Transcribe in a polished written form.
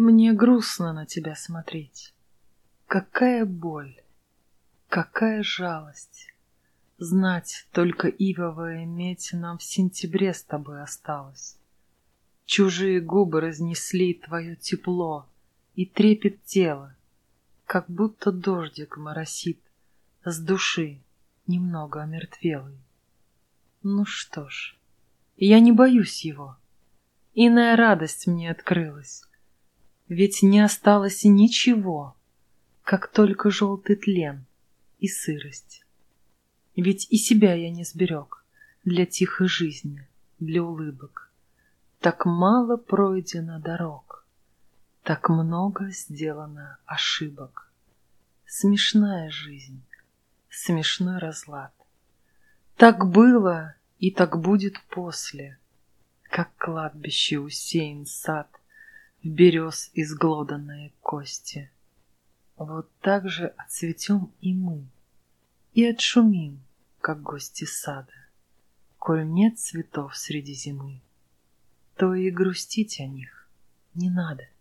Мне грустно на тебя смотреть. Какая боль, какая жалость. Знать, только ивовая медь нам в сентябре с тобой осталась. Чужие губы разнесли твое тепло и трепет тела, как будто дождик моросит с души, немного омертвелой. Ну что ж, я не боюсь его. Иная радость мне открылась. Ведь не осталось ничего, как только желтый тлен и сырость. Ведь и себя я не сберег для тихой жизни, для улыбок. Так мало пройдено дорог, так много сделано ошибок. Смешная жизнь, смешной разлад. Так было и так будет после, как кладбище усеян сад в берез изглоданные кости. Вот так же отцветем и мы, и отшумим, как гости сада. Коль нет цветов среди зимы, то и грустить о них не надо.